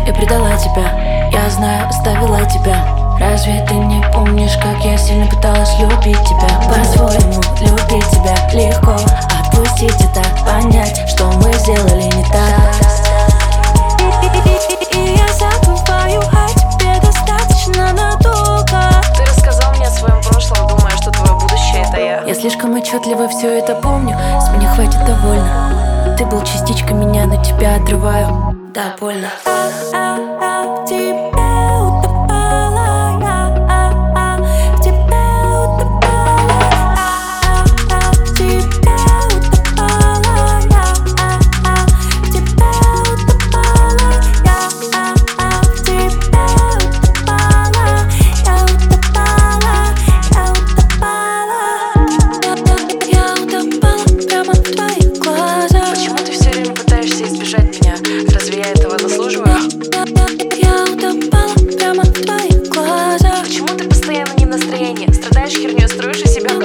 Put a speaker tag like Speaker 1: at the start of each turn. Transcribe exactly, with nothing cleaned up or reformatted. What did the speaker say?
Speaker 1: и предала тебя. Я знаю, оставила тебя. Разве ты не помнишь, как я сильно пыталась любить тебя? По-своему любить тебя легко, отпустить это, понять, что мы сделали не так. И я забываю о тебе достаточно надолго.
Speaker 2: Ты рассказал мне о своем прошлом, думая, что твое будущее — это я.
Speaker 1: Я слишком отчетливо все это помню, с меня хватит довольно. Ты был частичкой меня, но тебя отрываю. Да, больно.
Speaker 2: Почему ты постоянно не в настроении? Страдаешь херней, строишь из себя